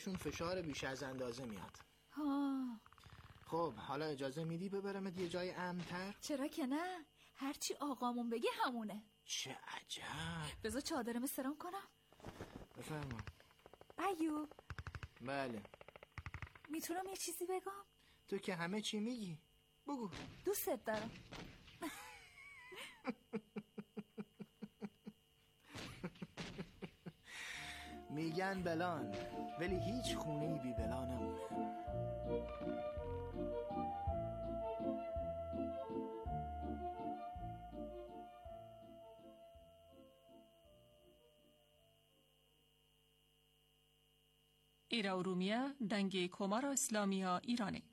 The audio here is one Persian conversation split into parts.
چون فشار بیش از اندازه میاد. خب حالا اجازه میدی ببرمت یه جای امن‌تر؟ چرا که نه، هرچی آقامون بگه همونه. چه عجب. بذار چادرم استرام کنم. بفرما. ایوب. بله. میتونم یه چیزی بگم؟ تو که همه چی میگی، بگو. دوستت دارم. میگن بلان، ولی هیچ خونه‌ای بی بلا نمونه. ایرا ارومیه دنگ کمار اسلامیا ایرانه.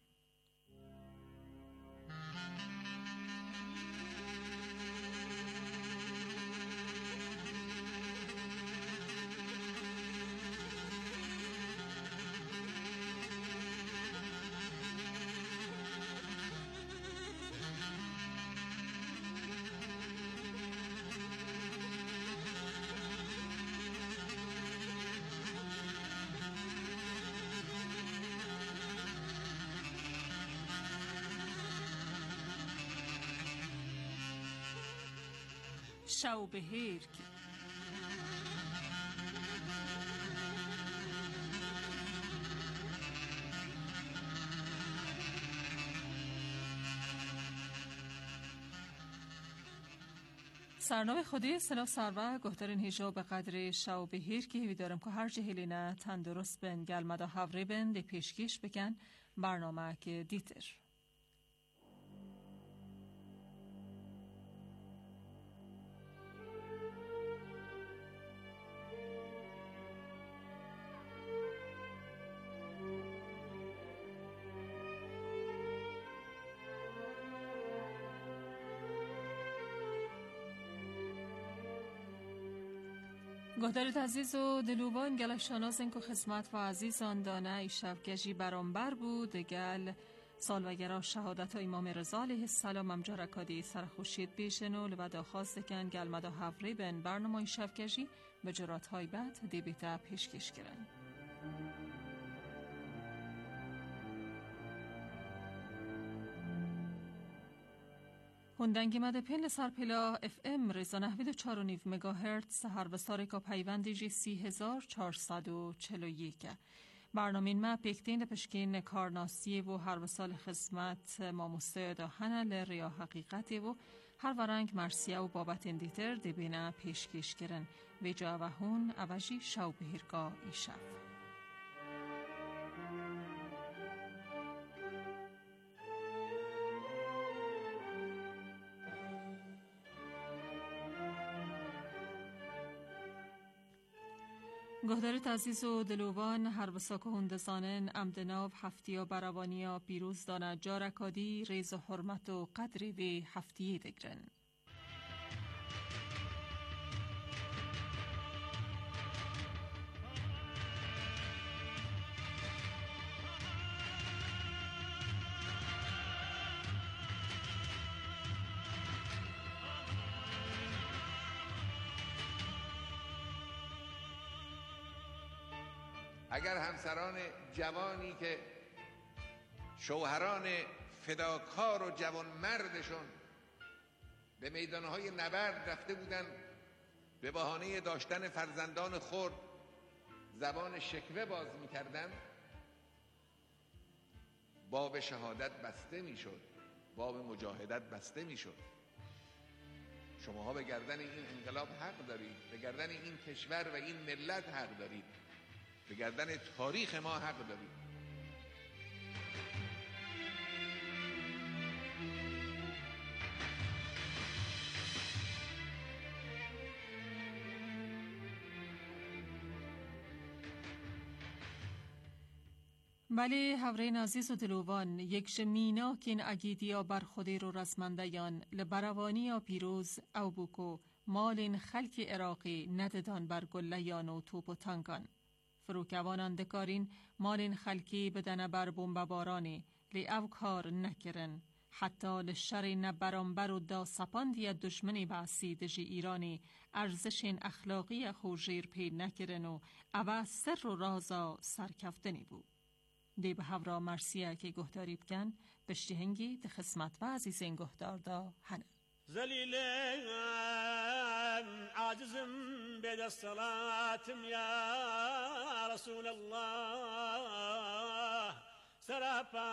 شوبهرک. سرنامه خودی سنا سروا گهترین هیجا به قدر شوبهرک که دارم که هر جهلینه تندرست بن گلمدا هفره بن دی پیشکش بکن برنامه که دیتر. گهدارت عزیز و دلوبان گلک شانازن که خدمت و عزیزان دانه ای شفگجی برانبر بود گل سالوگرا شهادت امام رضا علیه السلام امجارکادی سرخوشید بیشن و لبدا خواست کن گل مدا هفری بین برنامه شفگجی به جرات های بعد دیبیتا پیشکش کرن. هندنگی مده پیل سرپیلا اف ام ریزا نحوید 4.9 مگاهرتز هر بستاری که پیوندی جی 3441 برنامه ما پیکتین پشکین کارناسی و هر بسال خدمت ماموسته داهنه لریا حقیقتی و هر ورنگ مرسیه و بابت اندیتر دیبینا پیشکش کرن و جا و هون اوجی شو بهرگاه ایشف. گهدارت عزیز و دلوان هر بسا که هندزانن امدناو هفتیا براوانیا پیروز دانه جارکادی ریز و حرمت و قدری و هفتیه دگرن. اگر همسران جوانی که شوهران فداکار و جوان مردشون به میدانهای نبرد رفته بودن به بهانه داشتن فرزندان خرد زبان شکوه باز می‌کردند، باب شهادت بسته می‌شد، باب مجاهدت بسته می‌شد. شماها به گردن این انقلاب حق دارید، به گردن این کشور و این ملت حق دارید، به گردن تاریخ ما حق دارید. بله هورین عزیز و دلوان یک جمینا که این اگیدیا بر خودی رو رزمندیان لبروانی پیروز او بوکو مالین خلک عراقی نددان بر گلیان و توپ و تانگان فروکوانان دکارین مالین خلکی بدن بر بمبارانی لی او کار نکرن حتی لشر نبرانبر و دا سپاندی دشمنی باسی دجی ایرانی ارزش اخلاقی خوشیر پی نکرن و اوه سر و رازا سرکفتنی بود. دی به هورا مرسیه که گهداری بکن بشتی هنگی ده خسمت و عزیزین گهدار دا هنه. زليلين عاجزم بيد الصلاة يا رسول الله سرافا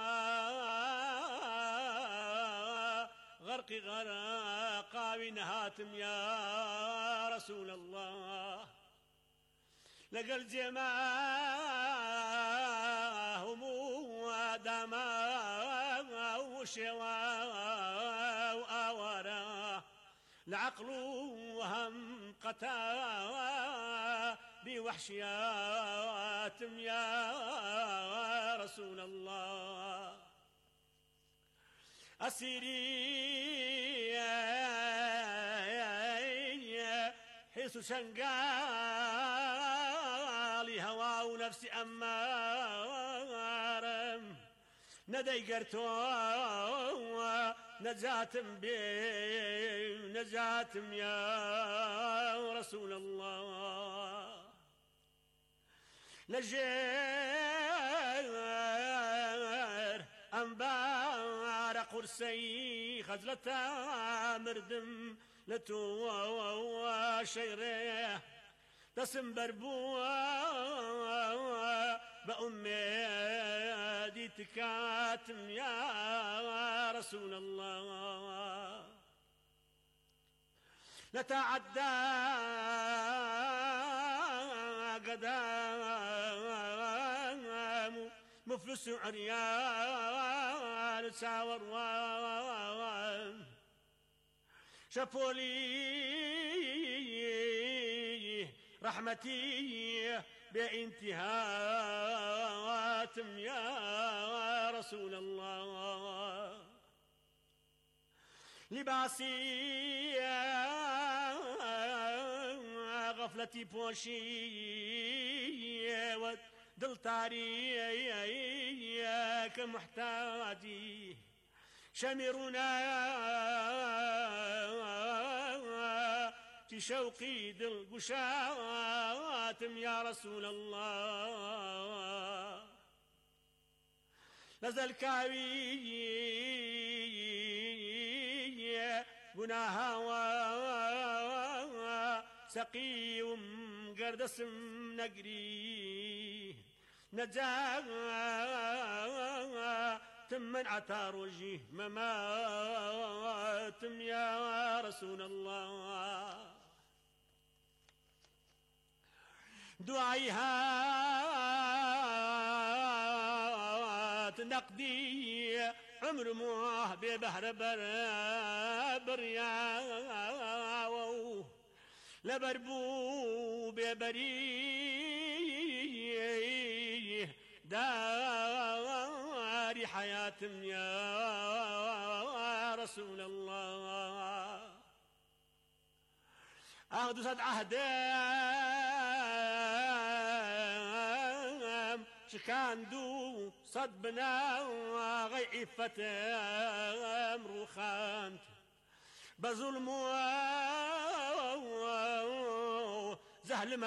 غرقي غرقا بنهاتم يا رسول الله لقى الجماهم ودما وشوا العقل وهم قتا بوحشيات يا رسول الله أسيري حيث شنقالي هوا ونفسي أمارم ندي قرتو نجاتم نجاتم يا رسول الله نجير أنبار قرسي خزلتا مردم لتو شيره تسم بربوه بأمي دي تكاتم يا رسول الله لتعدى قدام مفلس عريان ساور شفولي رحمتي بانتهاتم يا رسول الله لباسي غفلتي بوشي ودل تاري كمحتاجي شمرنا شوقي دل قشاتم يا رسول الله نزل كاوي قناها سقي ومقردسم نقري نجا تمن عتاروجي مماتم يا رسول الله دعيها نقدي عمر موه ببحر بريا لبربو ببري داري حياتم يا رسول الله أخذ صد عهدام شكاندو صد بنا غي فتام روخانت بظلم زهل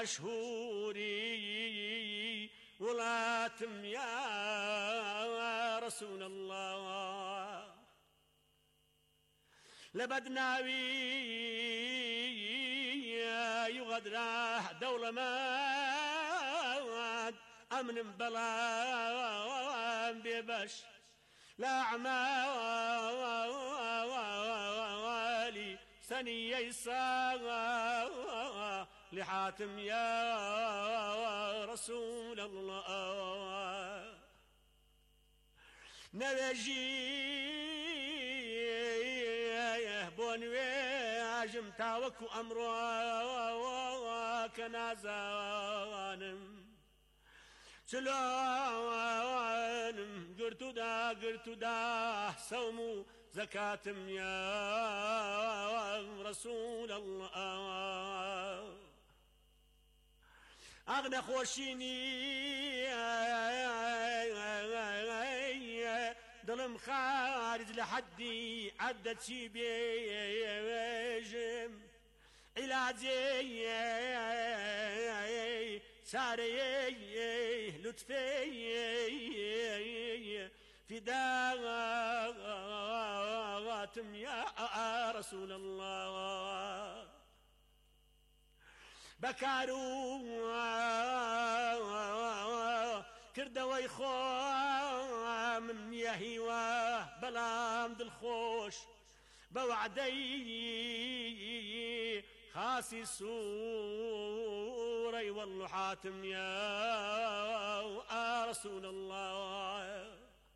مشهوري ولاتم يا رسول الله لبدناوي يغدره دولة ما أمن بلا ببش لا أعمالي سني يسار لحاتم يا رسول الله نبجي بونوي تاوك أمرك نازانم سلام قرتو دا سومو زكاتم يا رسول الله أغنى خوشيني دل دم خارج لحدي عدت شي بيجم علاجي ساري لطفي فداواتم يا رسول الله بكارو كردوي خو من يهيوه بلام دلخوش بوعدي خاسي سوري والله حاتم يا رسول الله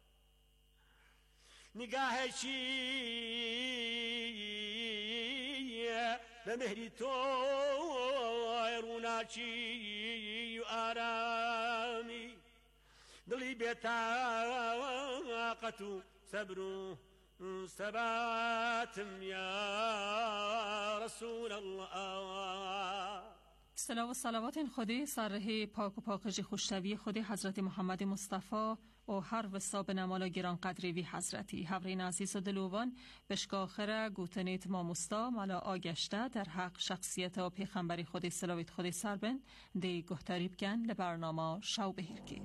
نقاه شي بمهري تويروناشي آرامي دلي بطاقة صبر ثباتم يا رسول الله. صلوات و صلوات خودی سره پاک و پاکج خوشتوی خودی حضرت محمد مصطفی و هر وساب نمالا گران قدری وی حضرتی هورین عزیز و دلوان بشکاخره گوتنیت ماموستا مالا آگشته در حق شخصیت و پیغمبری خودی صلوات خودی سربن دی گهتریب کن لبرنامه شو بهیرکی.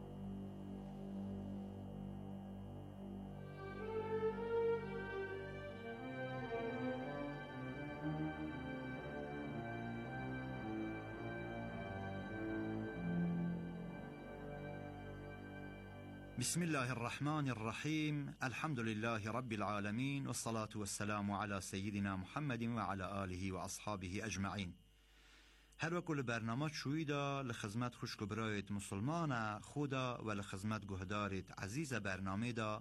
بسم الله الرحمن الرحيم الحمد لله رب العالمين والصلاة والسلام على سيدنا محمد وعلى آله وأصحابه أجمعين. هر وكل برنامج شويدا لخدمت خوش برایت مسلمان خدا و لخدمت گهدارت عزیز برنامه دا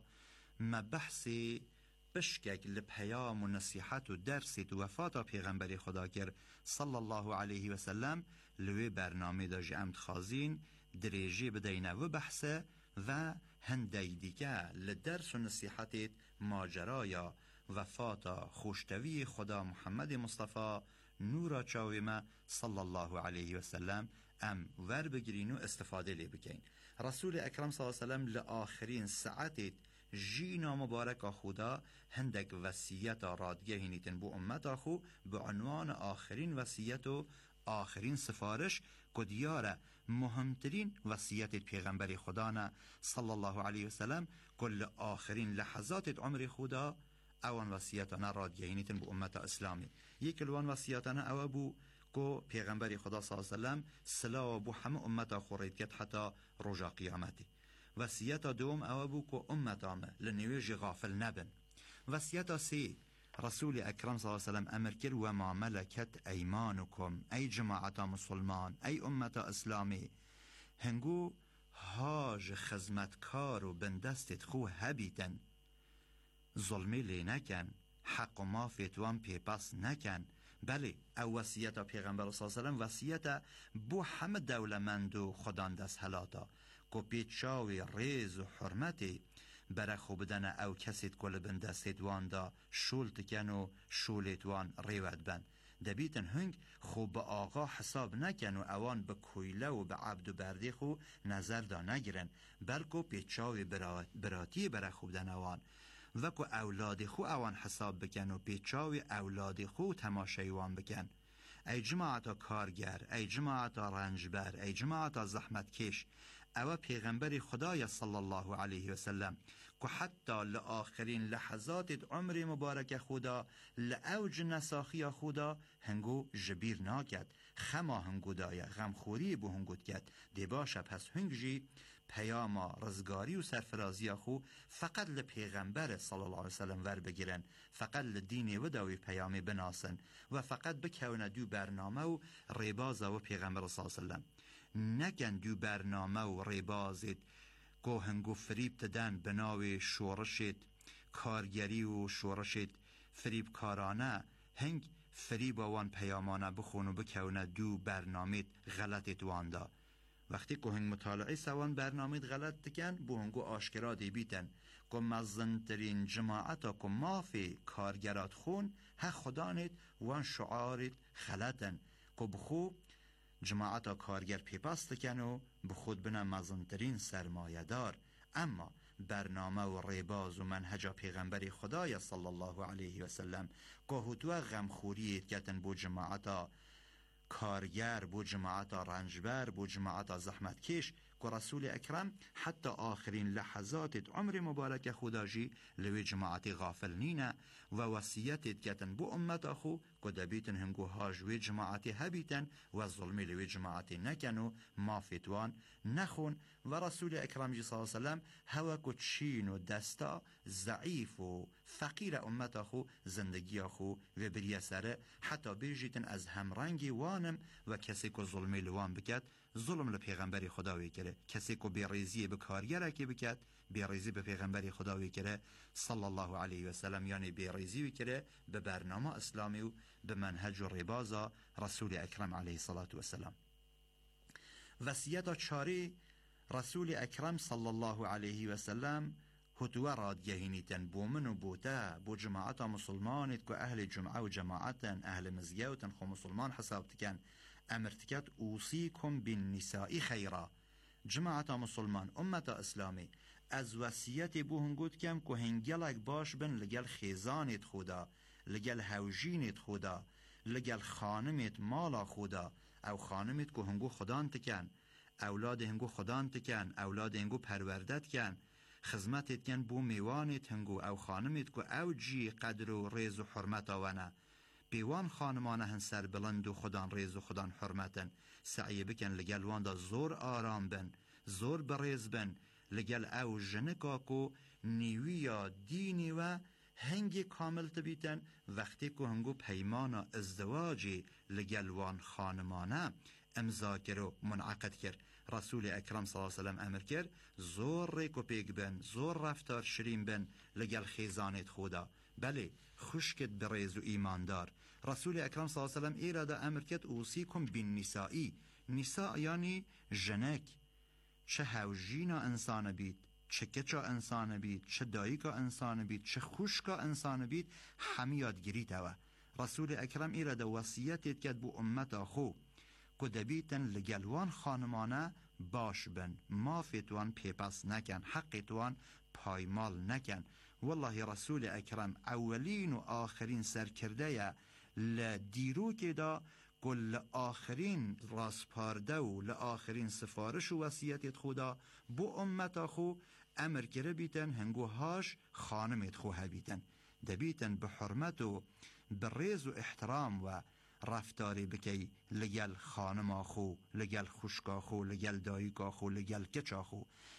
مبحث بشکک لپیام و نصیحت و درست و وفات پیغمبر خدا کر صلی الله علیه و سلم لوی برنامه دا جمعت خازین دریجی بدینه و بحثه و هندی دیگه لدرس و نصیحت ماجرایا وفات خوشتوی خدا محمد مصطفی نورا چاویمه صلی الله علیه و سلم ام ور بگرین و استفاده لی بکین. رسول اکرم صلی الله علیه و سلم لآخرین ساعت جینا مبارک خدا هندک وصیت رادگه هنیتن بو امت خو به عنوان آخرین وصیت و آخرین سفارش کدیاره مهمترین وصیت پیغمبر خدا نه صلی الله علیه و سلم کل آخرین لحظات عمر خدا اوان وصیتانه رادگهینیتن بو امت اسلامی. یک الوان وصیتانه او بو کو پیغمبر خدا صلی الله علیه و سلم سلا بو همه امت خورید کت حتی رجا قیامتی. وصیت دوم او بو کو امتامه لنویج غافل نبن. وصیت سی رسول اکرم صلی الله علیه و سلم امر کرد و ما ملکت ایمانکم ای جماعت مسلمان ای امت اسلامی هنگو هاج خدمتکار و بندستت خو هبیتن ظلمی لی نکن حق و ما فتوان پیپس نکن. بله او وصیت پیغمبر صلی الله علیه و سلم وصیت بو همه دولمند و خدان دست حلاتا کو پیچاوی ریز و حرمتی برای خوب بدن او کسید کل بندستید وان دا شول تکن و شولت وان ریود بن دبیتن هنگ خوب آقا حساب نکن و اوان به کویله و به عبد و بردی خو نظر دا نگیرن بلکو پیچاوی براتی برای خوب دن اوان وکو اولاد خو اوان حساب بکن و پیچاوی اولاد خو تماشایوان بکن. ای جماعت کارگر ای جماعت رنجبر ای جماعت زحمت کش او پیغمبر خدای صلی الله علیه و سلم که حتی لآخرین لحظات عمر مبارک خدا لأوج نساخی خدا هنگو جبیر ناکد خما هنگو دایه غمخوری بو هنگود کد دی باشه پس هنگجی پیاما رزگاری و سرفرازی خو فقط لپیغمبر صلی الله علیه وسلم ور بگیرن فقط لدین و داوی پیامی بناسن و فقط بکونه دو برنامه و ریباز و پیغمبر صلی الله علیه وسلم نکن دو برنامه و ریبازید که هنگو فریب تدن بناوی شورشید کارگری و شورشید فریب کارانه هنگ فریب وان پیامانه بخون و بکونه دو برنامه غلطت وانده. وقتی که هنگ مطالعه سوان برنامه غلط دکن بو هنگو آشکرا دی بیتن که مزنترین جماعتا که مافی کارگرات خون ها خدانت وان شعارت خلطن که بخو جماعتا کارگر پیپاست دکن و بخود بنا مزنترین سرمایه دار. اما برنامه و ریباز و منهج پیغمبر خدای صلی الله علیه و سلم که هتو غمخوریت کتن بو جماعتا کارگر، بو جماعتا رنجبر، بو جماعتا زحمتکش که رسول اکرم حتی آخرین لحظات عمر مبارک خداجی لوی جماعتی غافل نینه و وصیتت کتن بو امت خو که دبیتن هنگو هاجوی جماعتی هبیتن و ظلمی لوی جماعتی نکنو ما فتوان نخون و رسول اکرم جی صلی اللہ علیہ وسلم هوا که چین و دستا ضعیف و فقیر امت خو زندگی خو و بریه سره حتی بیجیتن از همرنگی وانم و کسی که ظلمی لوان بکد ظلم لپیغمبری خداوی کرده، کسی که بیریزی به کارگره که بکد بیریزی به پیغمبری خداوی کرده صلی الله علیه و سلم، یعنی بیریزی کرده به برنامه اسلامی و به منهج و ربازا رسول اکرم علیه الصلاة و السلام. وصیت چاری رسول اکرم صلی الله علیه و سلم هتوه رادگهینیتن بو من و بوته بو جماعت مسلمانیت که اهل جمعه و جماعتن اهل مزگوتن خو مسلمان حساب تکن امرتکت اوصیکم بالنساء خیرا. جماعت مسلمان امت اسلامی از وصیت بو هنگود کم که هنگلک باش بن لگل خیزانیت خدا، لگل هوجینیت خدا، لگل خانمیت مالا خدا او خانمیت که هنگو خدان تکن، اولاد هنگو خدان تکن، اولاد هنگو پروردت کن، خدمتت کن بو میوانت هنگو او خانمیت که او جی قدر و ریز و حرمت آونه بیوان خانمانه هن سر بلند و خدان ریز و خدان حرمتن سعی بکن لگل وان دا زور آرام بن، زور بریز بن، لگل او جنکاکو نیویا دینی و هنگی کامل تبیتن وقتی که هنگو پیمانا ازدواجی لگل وان خانمانه امضا کرو منعقد کرد. رسول اکرم صلی اللہ علیہ وسلم امر کرد زور ریکو پیگ بن، زور رفتار شریم بن لگل خیزانت خدا، بله خوشکت بریز و ایماندار. رسول اکرم صلی اللہ علیہ وسلم ایرادا امر کرد اوصیکم بالنسائی. نساء یعنی جنک، چه هوجینا انسان بید، چه کچا انسان بید، چه داییکا انسان بید، چه خوشکا انسان بید، همی یادگیری توا. رسول اکرم ایرادا وصیتت کرد بو امتا خو که دبیتن لگلوان خانمانه باش بن، ما فتوان پیپس نکن، حق توان پایمال نکن. والله رسول اکرم اولین و آخرین سرکرده لدیرو که دا کل آخرین راسپارده و لآخرین سفارش و وصیتت خدا بو امتا خو امر کرده بیتن هنگوهاش خانمت خو هبیتن، دبیتن به حرمت و بریز و احترام و رفتاری بکی لگل خانما خو، لگل خوشکا خو، لگل داییکا خو، لگل کچا خو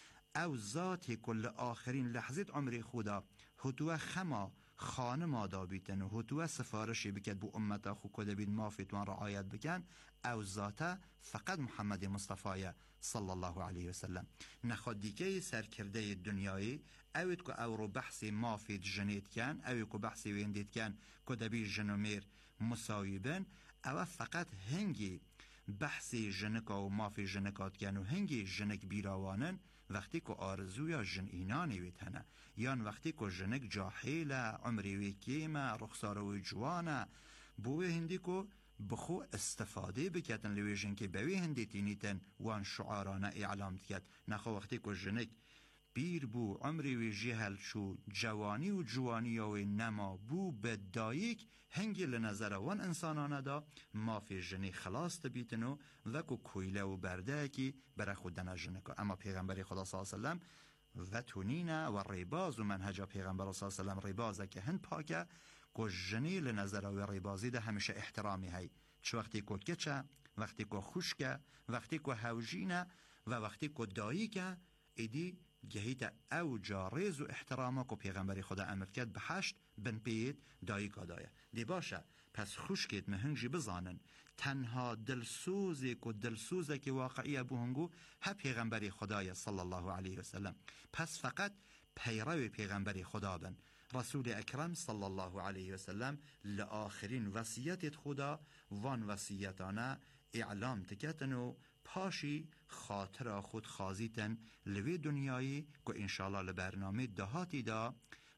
او ذاتی کل آخرین لحظت عمر خدا هتوه خما خانما دا بیتن و هتوه سفارشی بکد بو امتا خو کده بید ما فتوان رعایت بکن او ذاته فقط محمد مصطفی صلی الله علیه وسلم. نخواد دیگه سرکرده دنیایی اوید که او رو بحثی ما فید جنید کن، اوید که بحثی ویندید کن کده بید جنومیر مساویبن، او فقط هنگی بحثی جنکا و مافی جنکات کن و هنگی جنک بیراوانن وقتی که آرزویا جن اینانی ویتنه، یان وقتی که جنک جاحیل عمری وی کیمه رخصاروی جوانه بوی هندی که بخو استفاده بکتن لوی جن که بوی هندی تینیتن وان شعارانه اعلام تکت. نخو وقتی که جنک بیر بو عمری وی جهل شو جوانی و جوانی و نما بو بدایک هنگی لنظر وان انسانانه دا ما فی جنی خلاص تبیتنو وکو کویله و برده کی برا خودنا جنکا. اما پیغمبر خدا صلی اللہ علیہ وسلم و تونینه و ریباز و منهج پیغمبر صلی اللہ علیہ وسلم ریبازه که هند پاکه که جنی لنظر و ریبازی ده همیشه احترامی هی، چه وقتی که کچه، وقتی که خوشکه، وقتی که هوجینه و وقتی که داییکه ایدی گهیت او جاریز و احترامه که پیغمبری خدا امر کرد به 8 بن پید داییکا دایه دی باشه. پس خوشکت مهنجی بزانن تنها دلسوزی که دلسوزه که واقعی ابو هنگو ها پیغمبری خدای صلی الله علیه وسلم. پس فقط پیرو پیغمبری خدا بن. رسول اکرم صلی الله علیه وسلم لآخرین وصیت خدا وان وصیتانه اعلام تکتن و پاشی خاطر خود خازیتن لوی دنیایی که انشاءالله لبرنامه دهاتی دا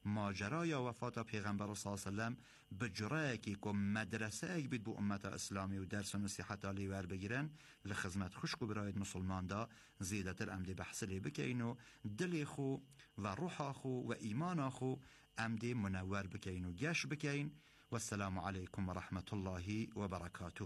ماجرای وفات پیغمبر صلی الله علیه و سلم به جرایی که مدرسه ای بید بو امت اسلامی و درس و نصیحت علی ور بگیرن لخدمت خوشکو براید مسلمان دا زیدتر امدی بحث لی بکین و دل خو و روح خو و ایمان خو امدی منور بکین و گش بکین. و السلام علیکم و رحمت الله و برکاته.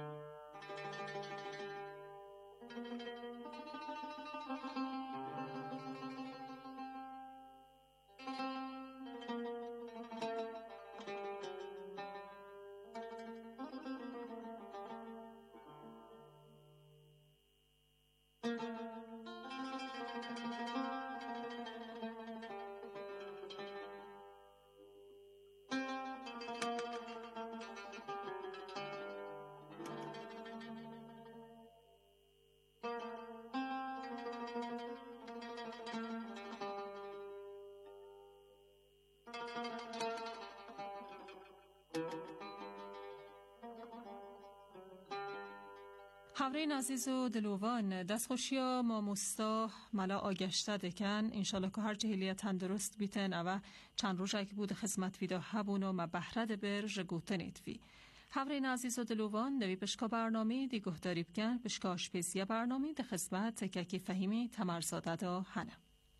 حورین عزیز و دلوان دستخوشی و ماموستا ملا آگشته دکن انشالله که هر جهیلیت تندرست بیتن او چند روزه که بود خدمت ویدا هبون و بهرد بر جگوتنید وی. حورین عزیز و دلوان دوی بشکا برنامه دی گهداری بکن بشکا آشپزی برنامه دی خدمت تککی فهیمی تمرزاده دا هنه.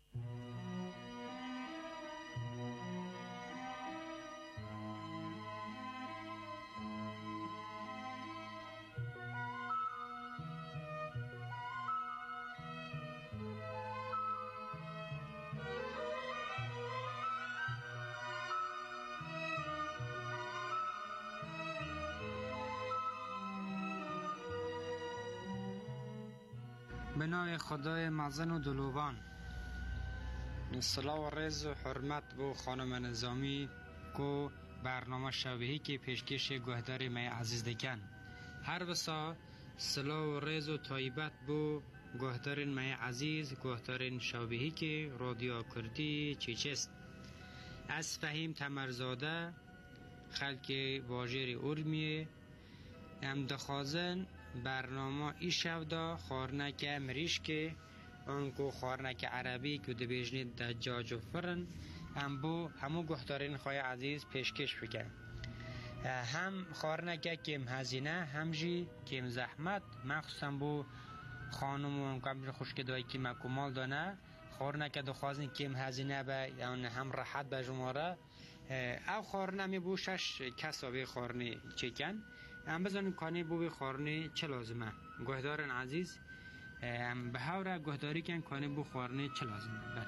به نام خدای مزن و دلوان. صلاح و رز و حرمت بو خانم نظامی کو برنامه شبیهی که پیشکش گهدار می عزیز دکن. هر بسا صلاح و رز و طایبت بو گهدار می عزیز گهدار شبیهی که رادیو کردی چیچست. از فهیم تمرزاده خلق واجر ارمیه ام دخوازن برنامه ای شودا خورنک مریش که انکو خورنک عربی که دبیجنید دجاج و فرن هم بو همو گهدارین خواه عزیز پیشکش بکن. هم خورنک کم هزینه هم جی کم زحمت مخصوصا بو خانم و امکان خوشک دایی که مکمال دانه خورنک دخوازن کم هزینه به یعنی هم راحت به جماره او خورنه می بو 6 کسابه خورنه چکن ام بزنیم کانی بو خورنه چه لازمه گهدارن عزیز به هاوره گهداری کن کانی بو خورنه چه لازمه. بله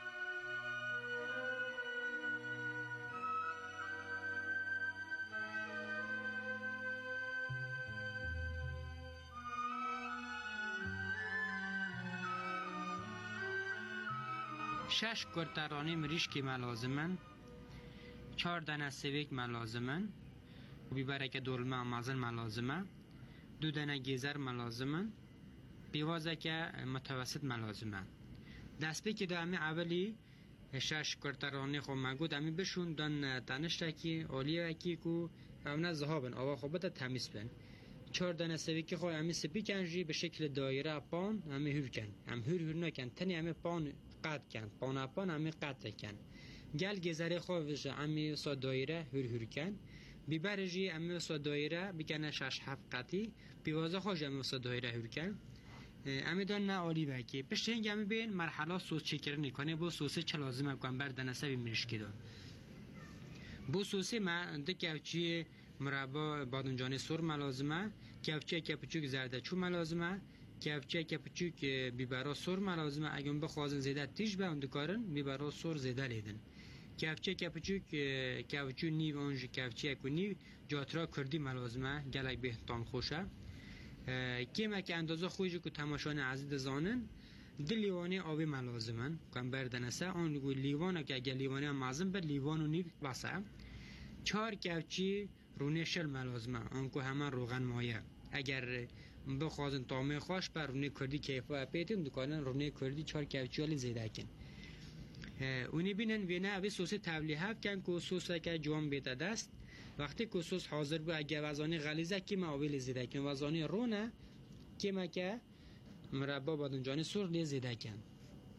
شش کرترانی مریشکی ملازمن 4 دانه سویک ملازمن بیبره که دولمه مازن ملازمه 2 دانه گیزر ملازمه بیوازه که متوسط ملازمه. دستی که دامی اولی 6 کرترانی خو مگود امی بشون دان تنشتکی اولیه اکی کو امنا زهابن آوا خوبت تمیز بن 4 دانه سویک خو امی سپی کنجی به شکل دایره پان امی هور کن ام هور نکن تنی امی پان قد کن پان پان امی قد کن گل گیزر خو وش امی سو دایره هور کن بیبرجی امی سو دایره بکنه 6 7 قطی بیوازه خوش امی سو دایره هور کن امی دان نه اولی بکی پشتین امی بین مرحله سس چکرنی کنه بو سس چه لازمه کن بر دنسه میشکی دو بو سس ما دکوچی مربا بادنجانی سر ملازمه کفچه کپچوک زردچو ملازمه کفچه کپچوک بیبرا سر ملازمه اگه بخوازن زیاده تیج به اون دکارن بیبرا سر زیاده لیدن کفچه کپچوک کفچو نیو اونج کفچه کو نیو جاترا کردی ملازمه گلک به تام خوشه کیما که اندازه خویجو که تماشان عزیز زانن دل لیوانی آبی ملازمن کم بردنسه اون گو لیوانه که اگه لیوانی هم مازم بر لیوانو نیو بسه 4 کفچی رونه شل ملازمه اونکو همه روغن مایه اگر بخوازن طعمه خوش بر رونه کردی کیفا پیتیم دکانن رونه کردی 4 کفچی والی زیده کن اونی بینن وینه اوی سوس تبلیه کن که سوس که جوان بیده دست وقتی که سوس حاضر بود اگه وزانی غلیزه که ما اویل زیده کن وزانی رونه که ما که مربا بادنجانی سر لی زیده کن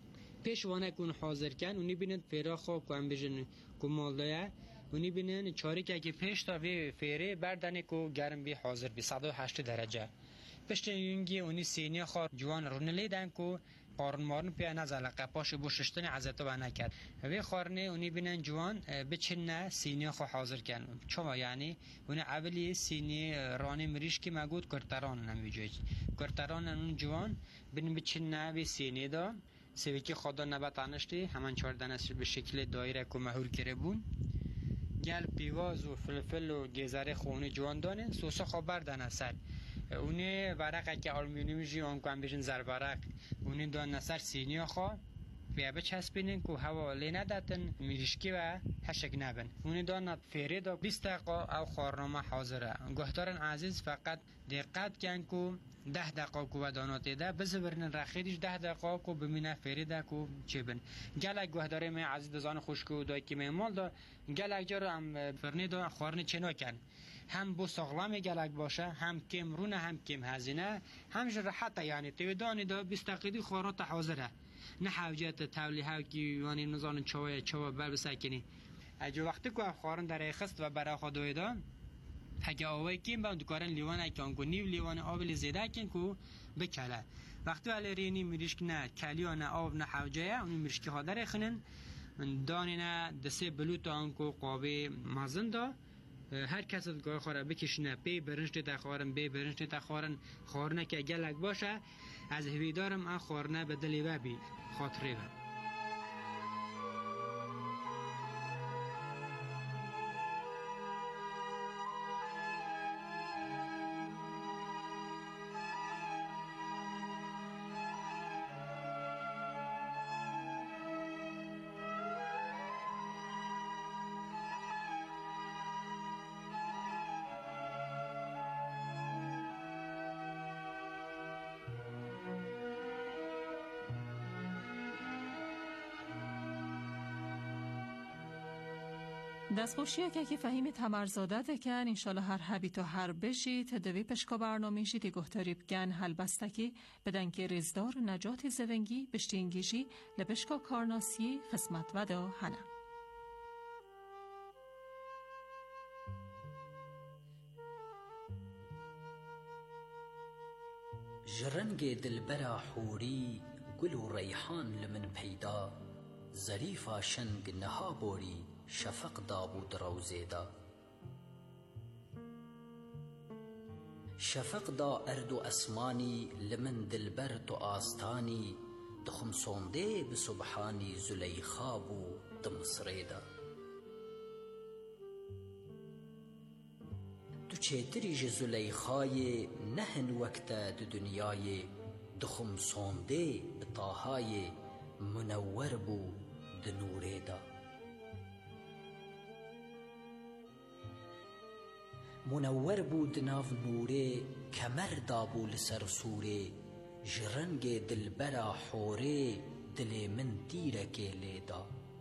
پیش وانه کن حاضر کن اونی بینن فیرا خواب کن بجن کمالدایه اونی بینن چاری که پیش تا وی فیره بردنه کو گرم بی حاضر بی 108 درجه پشت یونگی اونی سینی خواه جوان رونلی دن کو قارن مارن پیا نزله قپاش بوششتن عزتو با نکرد وی خارنه اونی بینن جوان بچنه سینی خواه حاضر کن چما یعنی اونی اولی سینی رانی مریش که مگود کرتران نمیجوید کرتران اون جوان بین بچنه وی سینی دا سویکی خدا نبت عنشتی همان 14 نسل به شکل دایره که مهور کرده بون گل پیواز و فلفل و گیزاره خونه جوان دانه سوسا خبر دانه سر اونه ورقه که آلومینیوم جیان کن بیشن زربرق اونه دان نسر سینی خواه بیا بچسبینن که هوا لی نداتن میریشکی و هشک نبن اونه دان فیره دا 20 دقیقه او خارنامه حاضره گهدارن عزیز فقط دقت کن که 10 دقیقه که وداناتی ده بزورن رخیدش 10 دقیقه که بمینه فیره ده که چه بن گلک گهداره می عزیز دزان خوشکو دای که میمال دا گلک جارو هم فرنی دا خارن چنو کن هم بو ساغلام گلک باشه هم کم رونه هم کم هزینه هم جرحته یعنی تیودانی دا 20 دقیقه خارنات حاضره نه حوجت تولی ها که یعنی نزان چوای بر بسکنی اجو وقتی که خارن در خست و برای خدای دا اگه آوای کیم با دکارن لیوان اکان کو نیو لیوان آب زیاده کن کو بکله وقتی ولی رینی میریشک نه کلیو نه آب نه حوجه اون میریشکی ها در خنن دانی نه دسه بلوت آن کو قابه مازن دا هر کس از گاه خاره بکشنه پی برنجت تخارن بی برنجت تخارن خارنه که گلک باشه از هویدارم آن خارنه به دلی و بی خاطره و دستخوشیه که فهیم تمرزاده دکن انشالله هر حبیت و هر بشی تدوی پشکا برنامه شی تی گفتاری بگن حل بستکی بدن که رزدار نجات زونگی بشتی انگیشی لپشکا کارناسی خسمت ودا هنه جرنگ دلبرا حوری گل و ریحان لمن پیدا ظریفا شنگ نها بوری شفق دابود روزیدا شفق دا ارد و اسمانی لمن دلبر تو آستانی دخم سونده بسبحانی زلیخابو دمصریدا تو چیتری ج زلیخای نهن وقت دنیای دخم سونده بطاهای منور بو دنوریدا منور بود ناف نوره کمر دابو لسر سوره جرنگ دلبرا حوره دل من تیرکی لیدا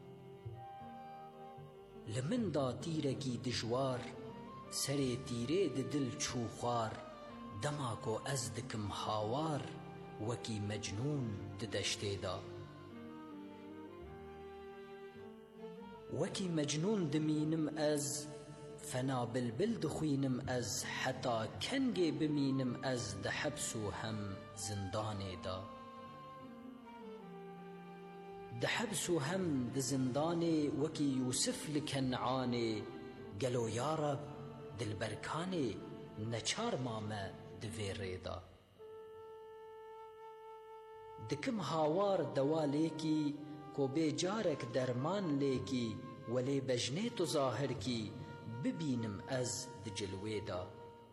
لمن دا تیرکی دجوار سر تیره دل چوخوار دماکو از دکم هاوار وکی مجنون ددشته دا وکی مجنون دمینم از فنا بلبل دخوینم از حتا کنگی بمینم از دحبسو هم زندانی دا دحبسو هم دزندانی وکی یوسف لکنعانی گلو یارب دلبرکانی نچار مامه دویره دا دکم هاوار دوا لیکی کو بی جارک درمان لیکی ولی بجنه تو ظاهر کی ببینم از دجلوه دا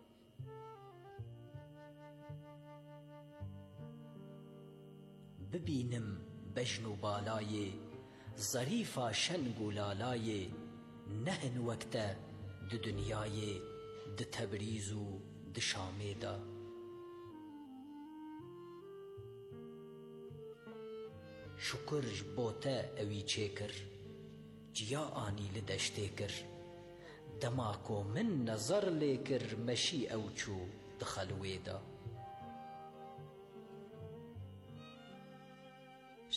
ببینم بجنو بالای ظریفا شنگو لالای نهن وقت د دنیای د تبریزو د شامه دا شکرش بوته اوی چیکر جیا آنی لدشته کر دماکو من نظر لیکر مشی اوچو دخلوه دا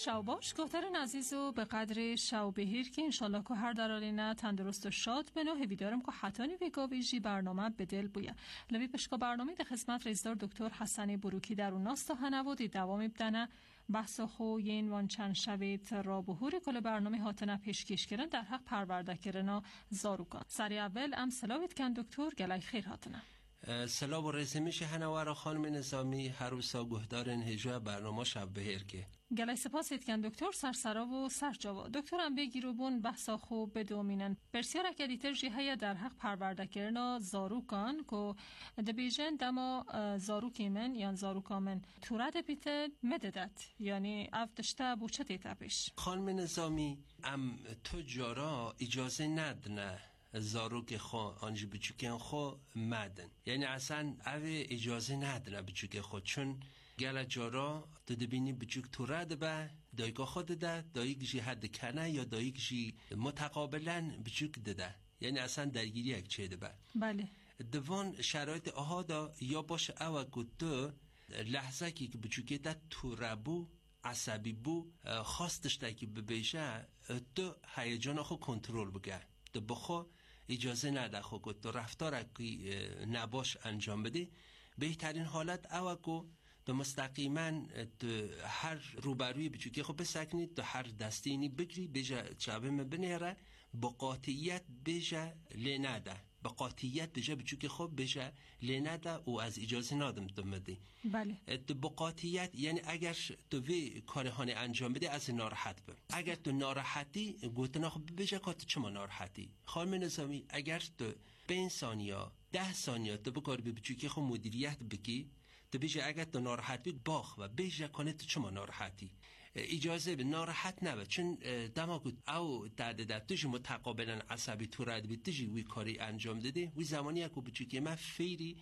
شوباش گوهدارن عزیز و به قدر شو بهیر که انشالله که هر درالینه تندرست و شاد بنو هویدارم که حتانی ویگاویجی برنامه به دل بویه لبی پشکا برنامه ده خدمت رئیسدار دکتر حسن بروکی در اون ناستا هنوودی دوام بدنه بحث خو ین وان چند شوید را بهوری کل برنامه هاتنه پیشکش کردن در حق پرورده کردن زاروکان. سری اول ام سلاوید کن دکتر گلای خیر هاتنه. سلام و رسمیش هنوارا خانم نظامی هر روزا گهدارن هجوه برنامه شب بهیر که گلای سپاس ایتکن دکتر سرسرا و سرجاوا دکترم بگیرو بون بحثا خوب بدومینن برسیار اکدیتر جیهه در حق پرورده کردن زاروکان که دبیجن دما زاروکی من یان زاروکا من تورد بیته مددت یعنی افتشته بوچه دیتا پیش. خانم نظامی ام تو جارا اجازه ندنه زاروک خو آنجا بچوکن خو مدن یعنی اصلا اوه اجازه ندنه بچوک خود چون گل جارا تو دبینی بچوک تو رد به دایگاه خود ده دایگ جی حد کنه یا دایگ جی متقابلا بچوک ده یعنی اصلا درگیری یک چه ده به بله دوان شرایط آها دا یا باشه اوه تو لحظه که بچوکه ده تو ربو عصبی بو خواستش ده که ببیشه تو هیجان خود کنترل بگه تو بخو اجازه نده خو که تو رفتار که نباش انجام بده بهترین حالت اوه که تو مستقیما تو هر روبروی بچوکی خو بسکنید تو هر دستینی بگری بجا چابه مبنیره با قاطعیت بجا لنده با قاطعیت بجا بچوکی خو بجا لنده و از اجازه نادم تو مده بله تو با قاطعیت یعنی اگر تو وی کارهانه انجام بده از ناراحت بم اگر تو ناراحتی گوتنا خو بجا که تو چما ناراحتی خانم نظامی اگر تو 5 ثانیه 10 ثانیه تو بکار به بچوکی خو مدیریت بکی تو بیشه اگر تو ناراحت بید باخ و بیشه کنه تو چما ناراحتی اجازه به ناراحت نبود چون دماغ او در توش متقابلا عصبی تو رد بید توش وی کاری انجام داده وی زمانی اکو بچو که من فیری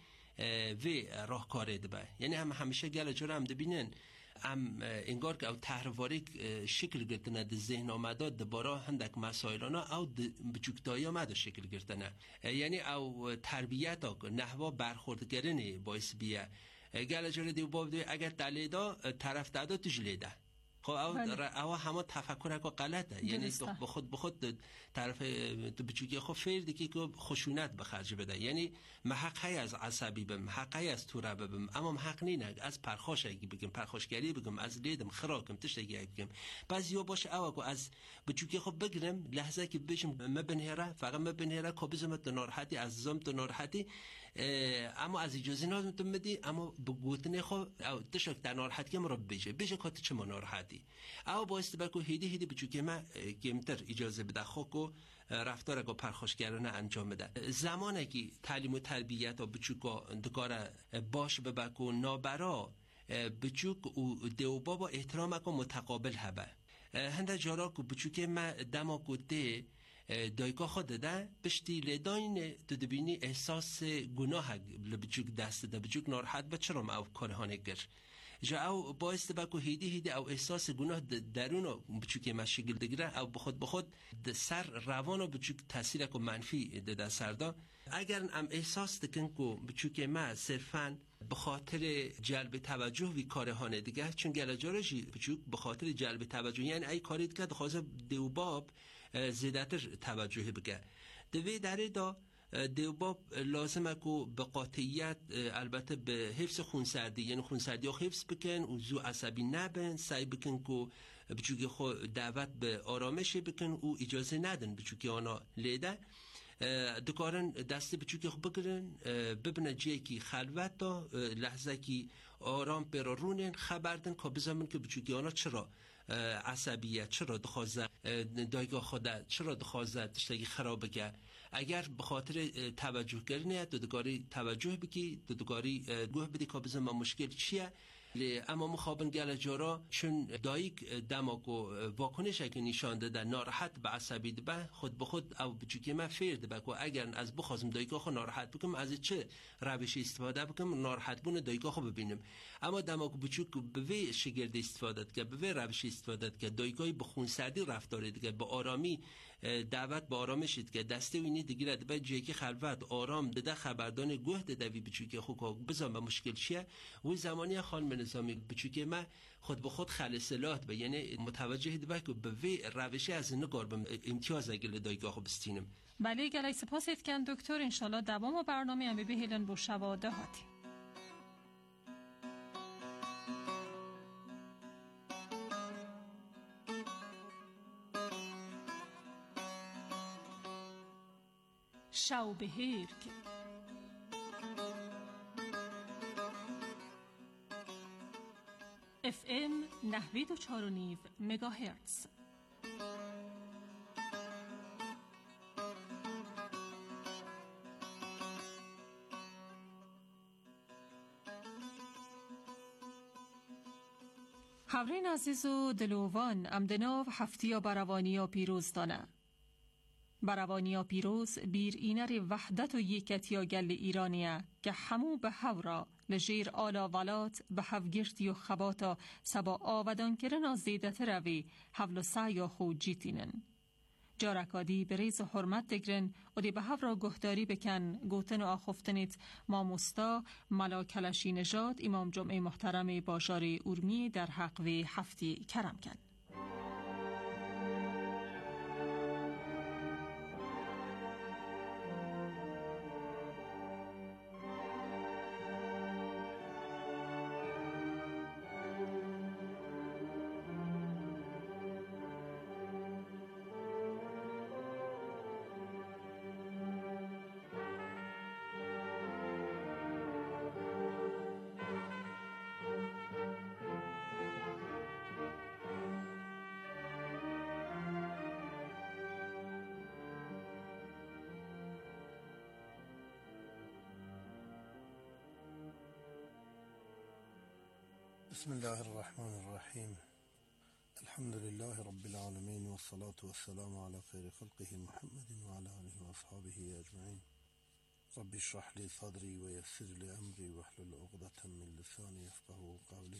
وی راه کاره ده یعنی هم همیشه گل جاره هم دبینن هم انگار که او تحرواری شکل گرتنه ده ذهن آمده دبارا هندک مسائلانا او بچوکتایی آمده شکل گرتنه یعنی او تربیت ها نحوه برخورد کردن باعث بیه گل جاره دیو باب دوی اگر دلیدا طرف دادا تجلیده خب او همه تفکر که غلطه یعنی تو به خود طرف تو بچوکی خب فردی که خشونت به خرج بده یعنی محق از عصبی بم حق از تو ربه بم اما حق نه از پرخاش اگه بگم پرخاشگری بگم از لیدم خراکم تشتگی بگم بعض یا باشه او از بچوکی خب بگیرم لحظه که بشم مبنهره فقط مبنهره که بزم تو ناراحتی از زم تو ناراحتی اما از اجازه نادم بدی اما بگوتنه خو او تشک در ناراحتی که مرا بشه که چه ناراحتی او باعث بکو هیدی بچوکی ما کمتر اجازه بده خو کو رفتار کو پرخاشگرانه انجام بده زمانی که تعلیم و تربیت و بچوکا دکار باش ببکو نابرا بچوک و دیو بابا احترام کو متقابل هبه هنده جارا کو بچوکی ما دما کوته دایگاه خود ده پشتی لداین تو دبینی احساس گناه بچوک دست ده بچوک ناراحت به چرا او کارهانه گر جا او باعث بکو هیدی او احساس گناه درونو بچوک مشکل دگیره او بخود سر روانو بچوک تاثیر کو منفی ده سردا اگر ام احساس دکن کو بچوک ما صرفاً به خاطر جلب توجه وی کارهانه دیگه چون گلجارشی بچوک به خاطر جلب توجه یعنی ای کاری که خواسته دیوباب زیادتر توجه بگه دوی داره دا دیوباب لازمه که به قاطعیت البته به حفظ خونسردی یعنی خونسردی ها حفظ بکن و زو عصبی نبن سعی بکن که بچوکی خود دعوت به آرامش بکن و اجازه ندن بچوکی آنا لیده دکارن دسته بچوکی خود بگرن ببینه جایی که خلوت دا لحظه که آرام برارونن خبردن که بزمن که بچوکی آنا چرا عصبیت چرا دخوازه دایگاه خوده چرا دخوازه تشتگی خراب بگه اگر به خاطر توجه کردنه دودگاری توجه بکی دودگاری گوه بدی که بزن مشکل چیه اما مخابن گل جارا چون دایک دماغو واکنش که نشان داده ناراحت به عصبی به خود به خود او بچوکی من فرد به که اگر از بخوازم دایگاه خو ناراحت بکنم از چه روشی استفاده بکنم ناراحت بونه دایگاه خو ببینم اما دماغ بچوک به وی شگرد استفاده که به وی روشی استفاده که دایگاهی به خونسردی رفتار دیگه به آرامی دعوت به آرامشید که دسته وینی دیگه به جایی که خلوت آرام داده خبردان گوه داده وی بچوکی خو بزن به مشکل چیه و زمانی خانم نظامی بچوکه ما خود به خود خلصلات به یعنی متوجه دبه که به وی روشی از نگار به امتیاز اگل دایگاه بستینم. بله گلای سپاس کن دکتر انشالله دوام و برنامه هم بهیلن بو شواده هاتی. شو بهیر که FM 94.9 مگاهرتز. حورین عزیز و دلوان امدناو هفتیا بروانیا پیروز دانه. بروانیا پیروز بیر اینر وحدت و یکتیا گل ایرانیه که همو به هورا لجیر آلا ولات به هفگرتی و خباتا سبا آودان کرن از دیدت روی حول و سعیا خود جیتینن. جارکادی بریز و حرمت دگرن و دی به هورا گهداری بکن گوتن و آخفتنیت ماموستا ملا کلشی نژاد امام جمعه محترم باشار اورمی در حق و هفتی کرم کن. بسم الله الرحمن الرحيم. الحمد لله رب العالمين والصلاة والسلام على خير خلقه محمد وعلى آله وأصحابه أجمعين. رب اشرح لي صدري ويسر لي أمري واحلل عقدة من لساني يفقهوا قولي.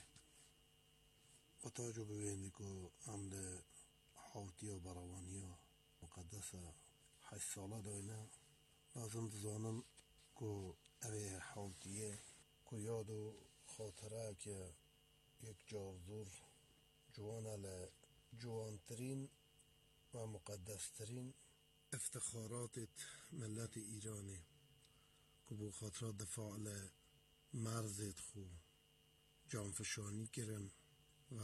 وتعجب بينكو عمل حوتيا براوانيا مقدسة 8 ساله داينا لازم تزانم كو اوه حوتيه كو يادو خاطره که یک جاردور جوان جوانترین و مقدسترین افتخارات ملت ایرانه که بو خاطر دفاع مرزت خو جانفشانی کرن و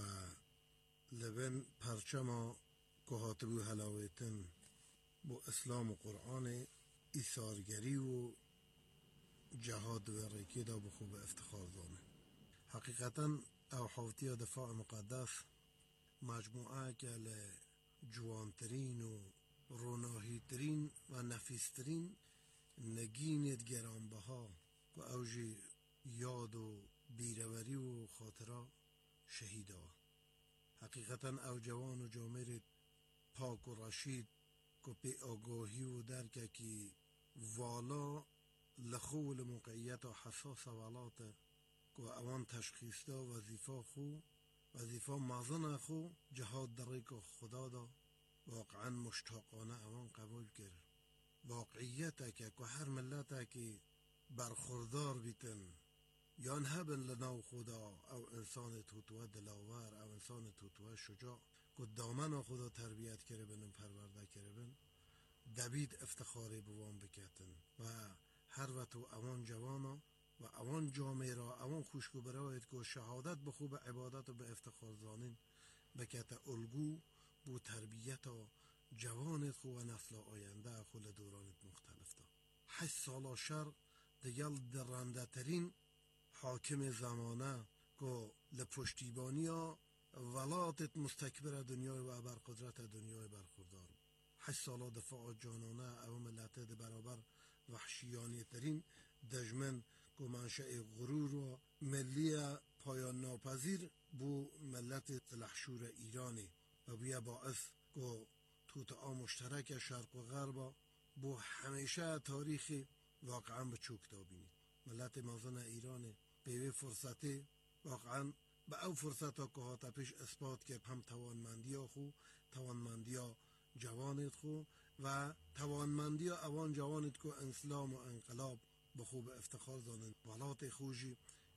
لبن پرچما که هاتبو حلاویتن بو اسلام و قرآن ایثارگری و جهاد و ریکی دا بخو به افتخار دانه. حقیقتا او حوتیا دفاع مقدس مجموعه که جوانترین و روناهیترین و نفیسترین نگینت گرانبها که اوجی یاد و بیروری و خاطره شهیده. حقیقتا او جوان و جامر پاک و رشید که پی آگاهی و درکه که والا لخول موقعیت و حساس والات که اوان تشخیص دا وظیفه مازن خو جهاد دره که خدا دا واقعا مشتاقانه اوان قبول کرد. واقعیت که هر ملت که برخوردار بیتن یان هبن لناو خدا او انسان توتوه دلاور او انسان توتوه شجاع که دامن خدا تربیت کرده بن پرورده کرده بن دبید افتخاری بوان بکتن و هر وقت اوان جوانا و اوان جامعه را اوان خوشگو براید که شهادت به خوب عبادت و به افتخار زانین بکت الگو بو تربیت و جوانت خو و نسل آینده خو لدورانت مختلف دا. 8 سالا شر دیگل درنده ترین حاکم زمانه که لپشتیبانی ها ولاتت مستکبر دنیای و برقدرت دنیای برخوردار. 8 سالا دفاع جانانه او ملت برابر وحشیانی ترین دجمن که منشأ غرور و ملی پایان ناپذیر بو ملت سلحشور ایرانی و بیا باعث که توطئه مشترک شرق و غرب بو همیشه تاریخ واقعا به چوک دابینید. ملت مازن ایرانی به فرصتی واقعا به او فرصت ها که هاتا پیش اثبات که هم توانمندی ها خو توانمندی ها جوانت خو و توانمندی اوان جوانت که انسلام و انقلاب به خوب افتخار دانند ولات خوشی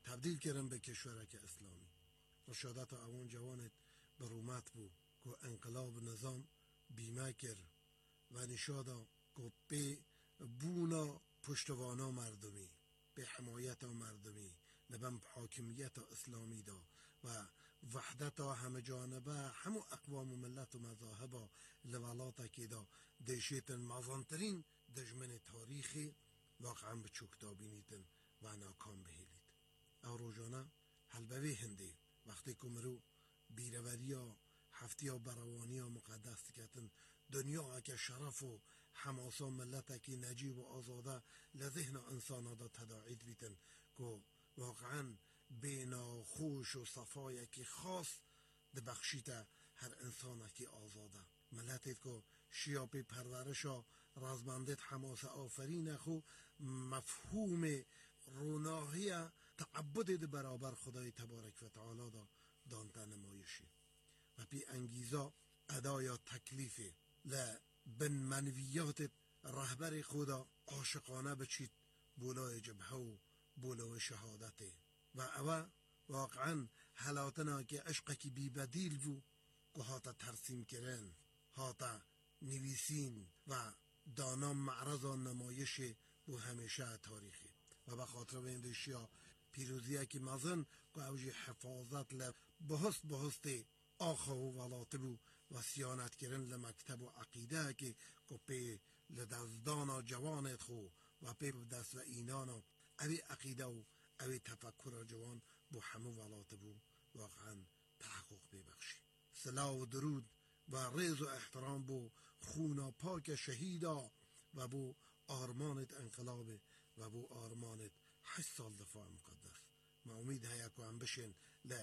تبدیل کردن به کشورک اسلامی. رشادت اوان جوانت به رومت بود که انقلاب نظام بیمه کرد و نشادا که به بونا پشتوانا مردمی، به حمایت مردمی، لبن حاکمیت اسلامی دا و وحدت همه جانبه همو اقوام و ملت و مذاهب لولاتا که دا دیشیت مازانترین دجمن تاریخی واقعا به چوکتابینیتن و ناکام بهیلید. او روزانه حلبوی هندی وقتی که مرو بیروریا هفتیا بروانیا مقدس کتن دنیا که شرف و حماسا ملت که نجیب و آزاده لذهن انسان دا تداعید بیتن که واقعا بینا خوش و صفای که خاص ده بخشیت هر انسان که آزاده ملتی که شیاپی پرورشا رازمندت حماس آفرین خو مفهوم روناهی تعبد ده برابر خدای تبارک و تعالی دا دانتا نمایشی و بی انگیزا ادایا تکلیفی لبن منویات رهبر خدا عاشقانه بچید بولای جبهه و بولای شهادته و اوه واقعا حالاتنا که عشقی بی بدیل بو که هاتا ترسیم کرن هاتا نویسین و دانام معرض نمایش بو همیشه تاریخی و به خاطر به اندشیا پیروزیه که مزن که اوجی حفاظت بهست آخا و ولاته بو و سیانت کرن لمکتب و عقیده که پی لدزدانا جوانت خو و پی دست و اینانا اوی عقیده و اوی تفکر جوان بو همو ولاته بو واقعا تحقق ببخشی. صلاح و درود و ریز و احترام بو خونا پاک شهیدا و بو آرمانت انقلاب و بو آرمانت 8 سال دفاع مقدس. ما امید هیا که هم بشین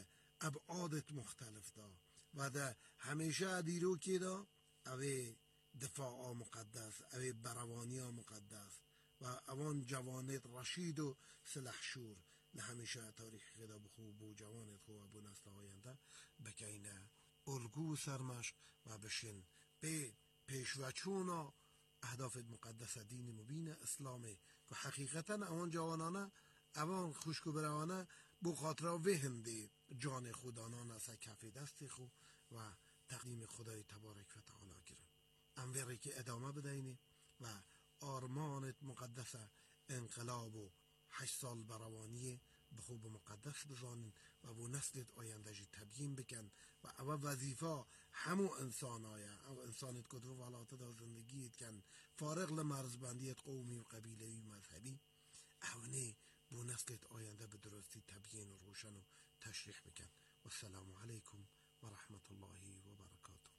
لابعادت مختلف دا و ده همیشه دیرو که دا اوی دفاع مقدس اوی بروانی مقدس و اوان جوانت رشید و سلحشور لهمیشه تاریخ خدا بخو بو جوانت خو و بو نسل آینده بکینه الگو سرمش و بشین به پیشوچونا اهداف مقدس دین مبین اسلامی که حقیقتا اوان جوانانه اوان خوشکو بروانه بو خاطره وهنده جان خودانا نسا کف دست خو و تقدیم خدای تبارک و تعالی گرن انوری که ادامه بدهینی و آرمانت مقدس انقلاب و 8 سال بروانی بخوب مقدس بزانین و بو نسلت آینده جی تبیین بکن و او وظیفه همو انسان آیا او انسانت کدرو ولاته دا زندگیت کن فارغ لمرزبندیت قومی و قبیلهی و مذهبی اونه بو نسلت آینده به درستی تبیین و روشن و تشریح بکن و السلام علیکم و رحمت الله و برکاته.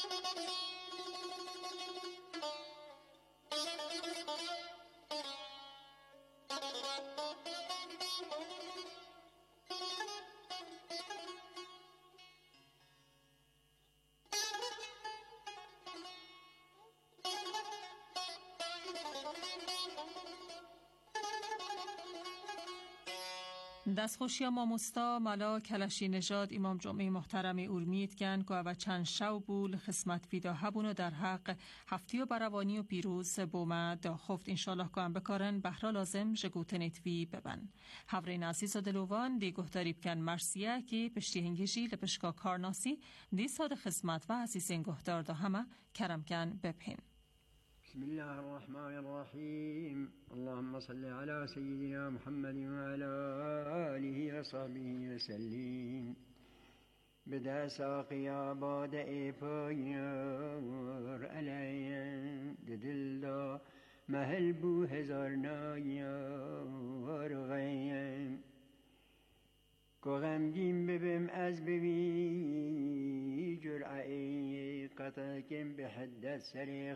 دستخوشی ماموستا ملا کلشی نژاد امام جمعه محترم اورمید کن که و چند شو بول خسمت ویدا هبونو در حق هفتی و بروانی و پیروز بومه دا خفت انشالله که هم بکارن بحرا لازم جگوتنیت وی ببن هورین عزیز و دلوان دی گهداریب کن مرسیه که پشتی هنگیجی لپشکا کارناسی دی ساد خسمت و عزیزین گهدار دا همه کرم کن ببهن. بسم الله الرحمن الرحيم اللهم صل على سيدنا محمد وعلى آله وصحبه وسلم بدا ساقيا باد ايپايار عليا دلدا محل بو هزار نايار غيم که غمگین ببم از ببی جرعی قطعکم به حدت سری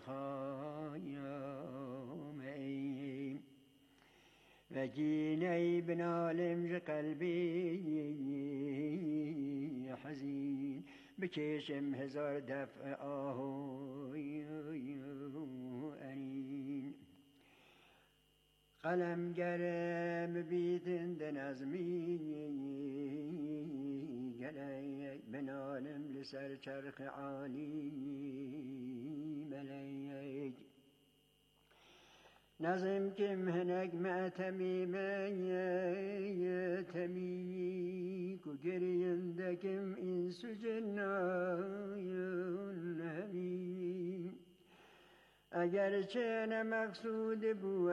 خایم ای و جینی بنالم ج قلبی حزین بکشم هزار دفع آهوی انین قلم گرم بیدند نظمی گلی بنالم لسر چرخ عالی ملی نظم كم هناك ما تمي كجرين دكم إنس جنايون همي اگر چه مقصود بو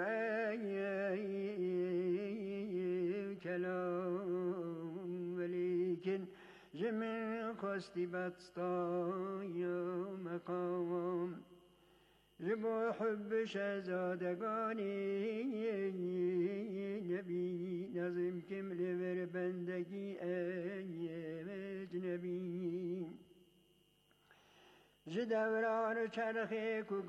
کلام ولیکن جمع خستی بدستای مقام جبو حب شهزادگانی نبی نظم کم لور بندگی اجنبی جدوران چرخی کو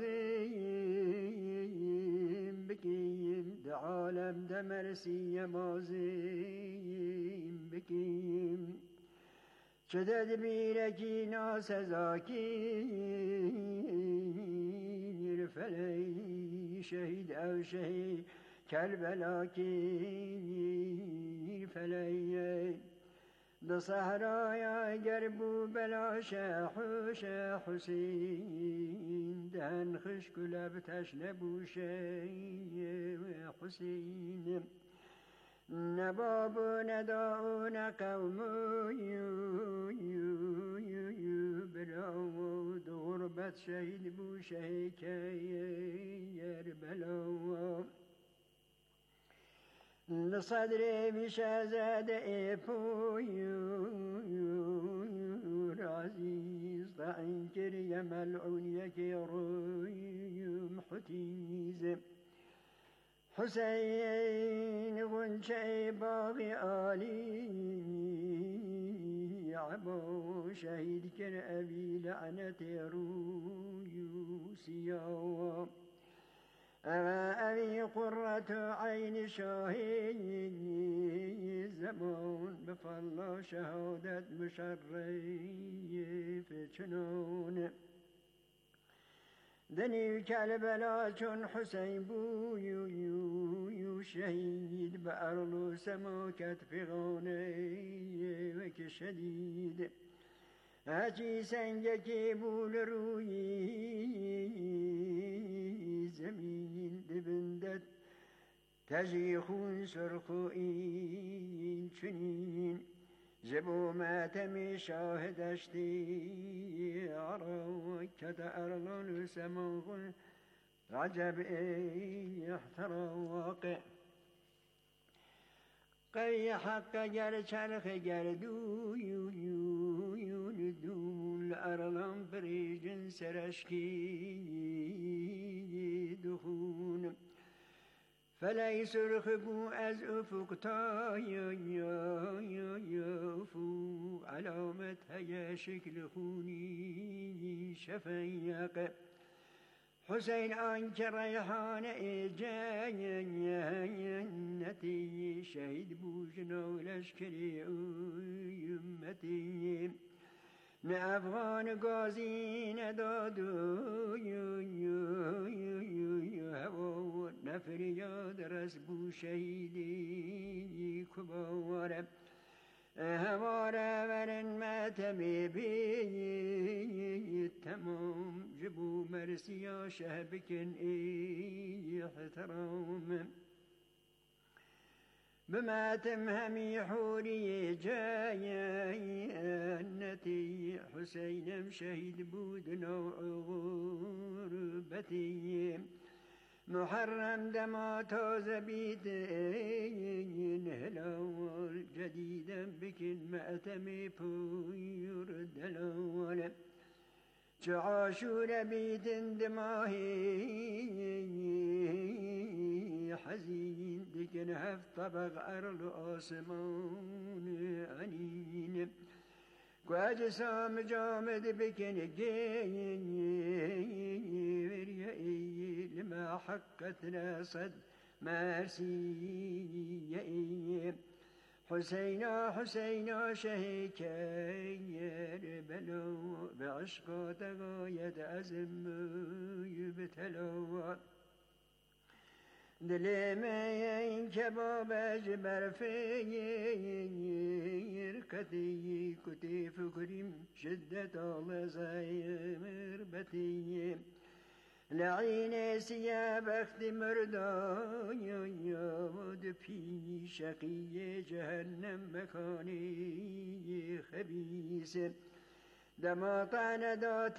گازیم بکیم ده عالم ده مرسی مازیم بکیم چه تدبیرکی ناسزاکی فلی شهید او شهید کربلاکی فلی ده صحرای اگر بو بلا شاح حسین دهن خشک و لب تشنه بو شی حسین نباب و نداء نقوم بلا ده غربت شهید بو شهی که بلا لصدري بشهزاد إيبويور عزيز ضعين كريا ملعون يكيرويم حتيز حسين غنشي باغي آلي عبو شهيد كر أبي لعنة رويوسيا أما أبي قرة عين شاهي زمان بفضل شهادة مشرف جنون دني كالبلا چون حسين بو يو شهيد بأرض سما كتف غاني وك شديد هاتي سنجكي بول روي زمين دبندت تجيخون سرخوين چنين جبو ماتمي شاهدشتي عراك كتأرلون سماغ رجب احتراق قوي حق جر چرخ گردو دول ارلان بريجن سرشكي دخون فلي سرخ بو از افق تا يفو علامت هيا شكل خوني شفيق حسين أنك ريحان جنتي شهيد بوجنا ولشكري يمتي نأفغان قازين دادو هوا نفر ياد رسبو شهيدي كبار هوارا ورن ما تمي تمام جبو مرسيا شهبكن احترام بما تمهمي حوري جاينتي حسين شهيد بودنا غربتي محرم دما تاز بيدين هلال جديدا بكن مأتمي بوير دلال عاشور بيدن دماهي حزين دكن هف طبق أرض آسمان عنين كواجسام جامد بكن جين لما حقتنا صد مرسي حسينا شهيكير بلو بعشقات غاية عزم يبتلو دلمين كباب جبر فير كتي كتي فكريم شدة الله زيمر بتي لعين سيا بخت مردان يود في شقي جهنم مكاني خبيث دماطان دات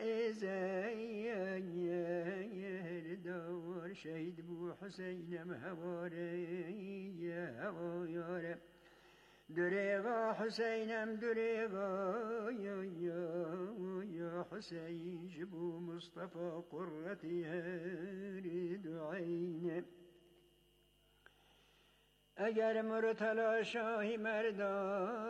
زئزين دور شهيد بو حسين مهواري هوايار دريغا حسينم دريغا يا حسين جبو مصطفى قرتي هارد عين اگر مرتلا شاهي مردا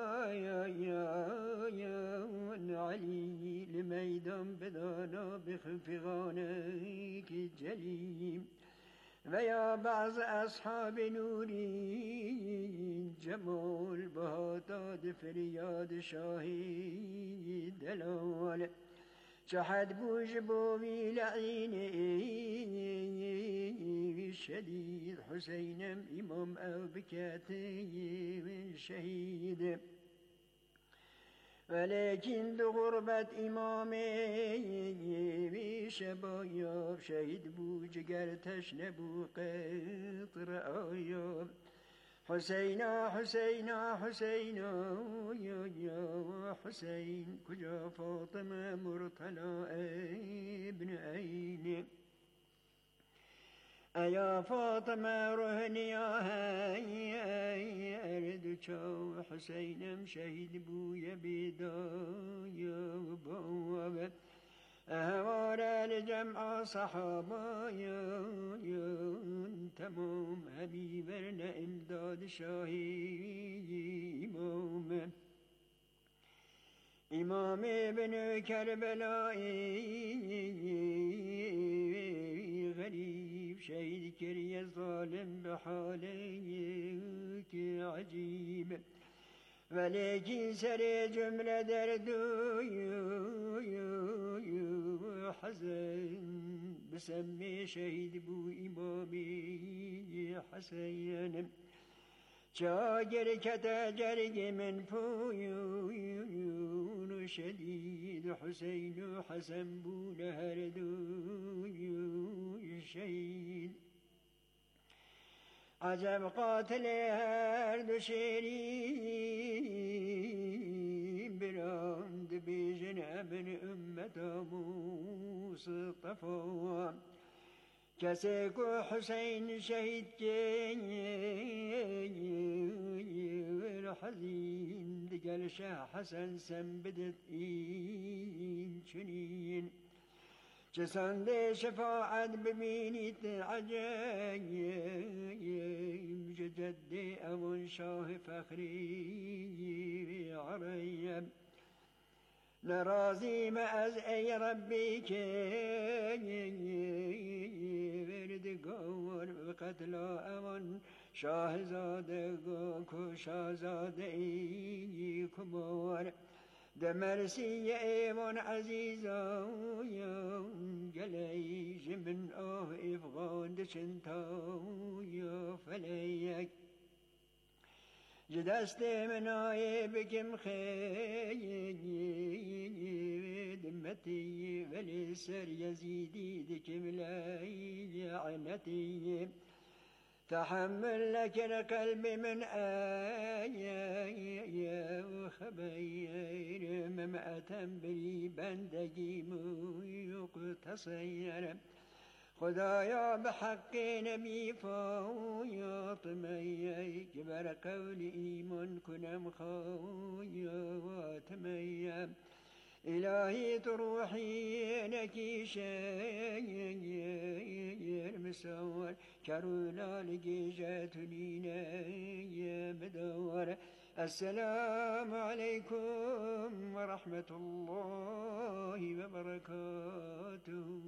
يا علي لميدان بدانا بخفغانك الجليم ويا بعض أصحاب نوري جمال بهاتاد فرياد شاهي دلال شحد بوج بوي لعيني شديد حسينم إمام أو بكاتي شهيد ولكن لغربة إمامي بشباياب شهيد بو جگر تشنبو قطر آياب حسينا حسينا حسينا يا حسين كجا فاطمة مرتلا ابن أين يا فاطمة رهني يا أرد شو حسين شهيد بويا بدايا وبوابة أهوار لجمع صحابة يا تمام حبيبنا إمداد شاهي إمام ابن كربلاء غريب شهيد كري ظالم بحالك عجيب ولكن سري جملة دردو حزن بسمي شهيد بو إمامي حسين شاجر كتاجر من فويون شديد حسين حسن بو نهردو شهيد عجب قاتل هرد شيري براند بجن ابن أمة مصطفى كسيكو حسين شهيد الحزين دقل شاه حسن سنبدت شنين جسند شفاعت بمينيت عجايب جدي أبو شاه فخري عريب نرازي ما أز أي ربي برد قور بقتلا أمن شاهزاد كو شاهزاد كبار دمرسي ايمون عزيزا يوم جليش من افغان دشنتا يا فليك جدست من بكم خير دمتي ولسر يزيدي دكم لاي عنتي تحمل لك القلب من آية وخبير ممأة بري بندقي ميقتصير خدايا بحق نبي فاويا طمي كبر قول إيمان كنم خاويا واتمي إلهي تروحي لك شاير مسور كرولا لك جاتنينا يا مدور السلام عليكم ورحمة الله وبركاته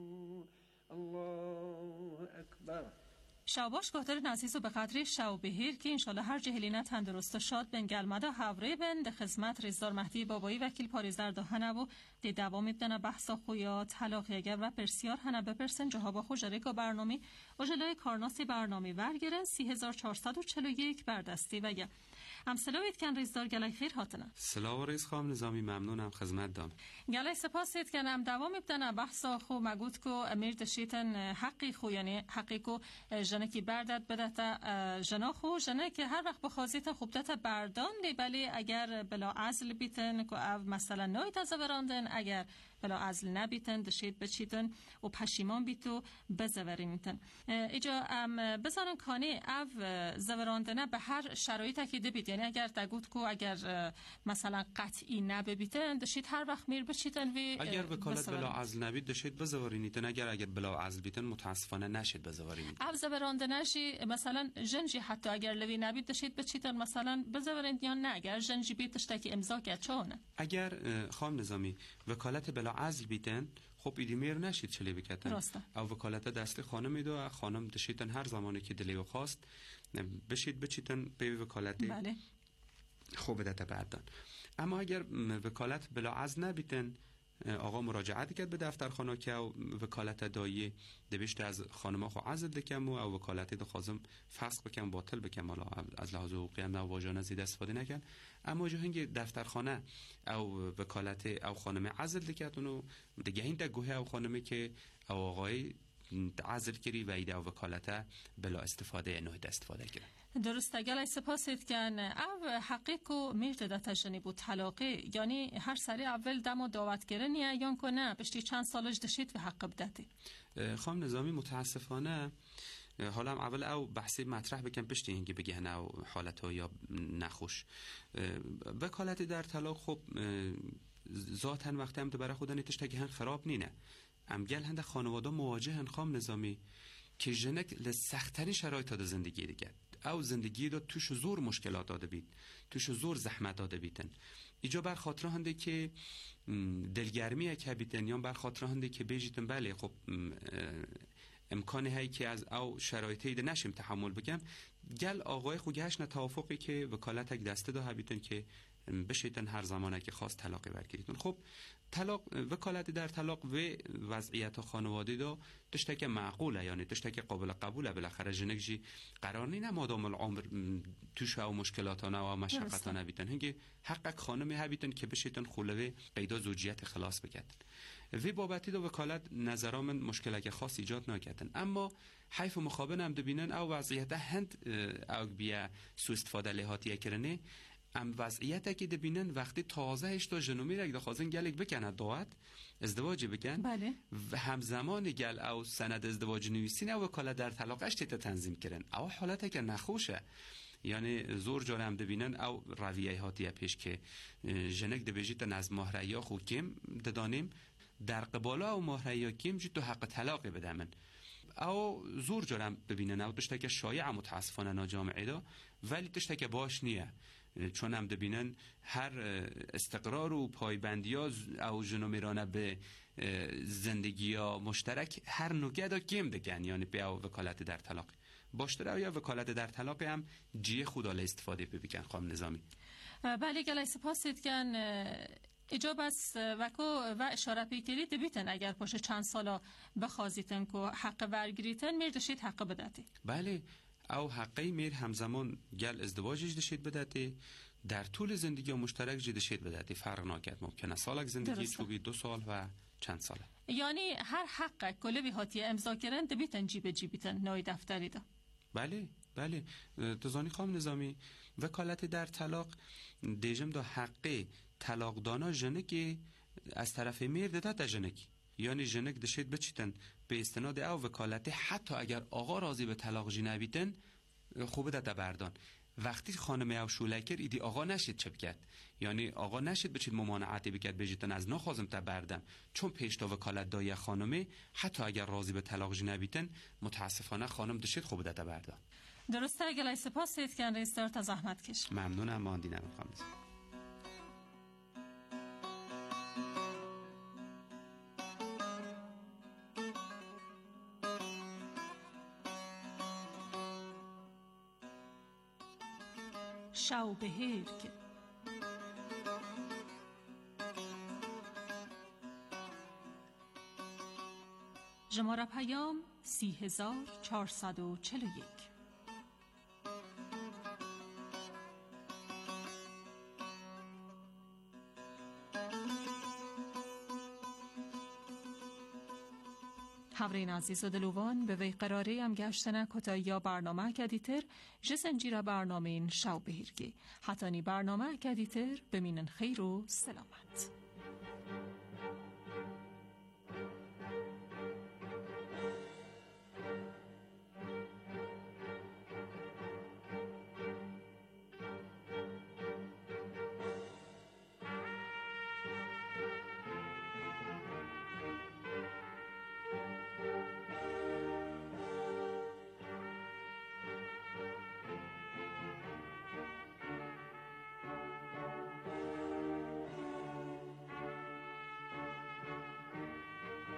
الله أكبر. شاباش گفتر نزیز و به قدری شو بهیر که انشالله هر جهلینه تندرست و شاد بن گلمده حوره بن ده خدمت رزدار مهدی بابایی وکیل پاریزر ده هنه و ده دوام ابدنه بحثا خویا طلاقی اگر و پرسیار هنه بپرسن جهابا خو جریکا برنامه و جلوی کارناسی برنامه ورگرن 3441 بردستی و یه هم سلامید کن ریزدار گلای خیر هاتنه. سلام ریز خام نظامی ممنونم خدمت دام. گلای سپاسید کنم دوام ابتنا بحثا خو مگود کو امیر دشیتن حقی خو یعنی حقی کو جنه کی بردت بدت جنا خو جنه که هر وقت بخوازیت خوبتت بردان دی بلی اگر بلا عزل بیتن کو او مثلا نوی تازه براندن اگر بلا عزل نبیتن دشید بچیتن و پشیمان بیتو بزورینیتن. ایجا بزارن کانی او زوراندنه به هر شرایطی که دبید، یعنی اگر تگود کو اگر مثلا قطعی نبیتن دشید هر وقت میر بچیتن و اگر وکالت بلا عزل نبید دشید بزورینیتن، اگر بلا عزل بیتن متاسفانه نشید بزورینیتن. او زوراندنه شی مثلا جنجی حتی اگر لوی نبید دشید بچیتن مثلا بزورینیتن یا نه اگر جنجی بیت تشتکی امضا کرد چونه؟ اگر خام نظامی وکالت بلا عزل بیتن خب ایدی میر نشید چلی بکتن او وکالت دست خانم میدو خانم دشیتن هر زمانی که دلیو خواست بشید بچیتن به وکالت بله. خوب دت بردن. اما اگر وکالت بلا عزل نبیتن آقا مراجعت کرد به دفترخانه که وکالت دایی دویشت از خانم خو عزل دکم و وکالت دو خازم فسخ بکم باطل بکم حالا از لحاظ حقوقی هم واژانه زیاد استفاده نکرد. اما جو هنگ دفترخانه او وکالت او خانم عزل دکتونو دیگه این دگوه او خانمی که او آقای عزل کری و ایده او وکالت بلا استفاده نه استفاده کرد. درسته گلای سپاسید کن او حقیقو میرده دا تجنی بود طلاقی یعنی هر سری اول دم و دعوت گرنیه یا کنه پشتی چند سالش دشید و حق بدهی. خانم نظامی متاسفانه حالا اول او بحثی مطرح بکن پشتی اینکه بگه نه حالتو یا نخوش وکالت در طلاق خب ذاتن وقتی هم برای خودن تشتگی هن خراب نینه ام گل هنده خانواده مواجه هن خام نظامی که جنک لسختری شرایط داده زندگی دیگه او زندگی داد توش زور مشکلات داده بید توش زور زحمت داده بیتن ایجا بر خاطر هنده که دلگرمی که بیتن یا بر خاطر هنده که بیجیتن بله خب امکانی هایی که از او شرایطی ده نشیم تحمل بگم گل آقای خوگهش نه توافقی که وکالت اک دسته ده بیتن که بشیتن هر زمانه که خواست طلاقی برگیریتن. خب طلاق وکالت در طلاق و وضعیت خانواده دا تشتک معقوله یعنی تشتک قابل قبوله بالاخره جنک جی قرار نینه مادام العمر توش او مشکلاتانه و مشقتانه بیتن هنگی حق خانمی هبیتن که بشیتن خلوه قیدا زوجیت خلاص بکتن وی بابتی دا وکالت نظرامن مشکل که خاص ایجاد نکردن اما حیف و مخابن هم دبینن او وضعیت هند او بیا سو استفاده لحاطیه کرنه ام وضعیت که دبینن وقتی تازهش تا جنومی را اگه خواستن گلک بکنه دعوت ازدواجی بکن بله. و همزمان گل او سند ازدواج نویسین او وکالت در طلاقش تیتا تنظیم کرن او حالت که نخوشه یعنی زور جاره هم دبینن او رویه هاتیه پیش که جنک دبیجیتن از مهریا خو کم ددانیم در قبالا او مهریا کم جی تو حق طلاقی بدمن او زور جاره هم ببینن او تشتک شایع متاسفانه ناجامعه دا ولی تشتک باش نیه چون هم دبینن هر استقرار و پایبندی ها او جنومیرانه به زندگی ها مشترک هر نوگه دا کم دکن یعنی به او وکالت در طلاق باشتره یا وکالت در طلاق هم جیه خوداله استفاده ببکن خواهم نظامی. بله گلای سپاسید کن اجاب از وکو و اشاره پیکری دبیتن اگر پاشه چند سالا بخوازیتن که حق ورگریتن میردشید حق بدهتی. بله او حقی میر همزمان گل ازدواجش دشید بدهتی در طول زندگی مشترک جدشید بدهتی فرق ناکرد ممکنه سالک زندگی چوبی 2 سال و چند ساله یعنی هر حق کلی بی هاتی امضا کردن دبیتن جیبیتن نوی دفتری دا. بله بله تزانی خام نظامی وکالت در طلاق دیجم دا حق طلاق دانا جنکی از طرف میر داده تا جنکی یعنی جنک دشید بچیتن به استناد او وکالت حتی اگر آقا راضی به طلاق جی نبیتن خوبه داده بردان وقتی خانم او شولکر ایدی آقا نشید چپ کرد یعنی آقا نشید بچید ممانعتی بکرد بجیتن از نخوازم تا بردم چون پیشتا وکالت دای خانمه حتی اگر راضی به طلاق جی نبیتن متاسفانه خانم دشید خوبه داده بردان. درسته گلای سپاسید کن رئیس دار تا زحمت کش. ممنونم ماندینم خانم. شو بهیر که جماره پیام 30441 هورین عزیز و دلوان به وی قراره هم گشتنه کتایی یا برنامه کدیتر جسنجیره برنامه این شو بهیرگی حتانی برنامه کدیتر بمینن خیر و سلامت.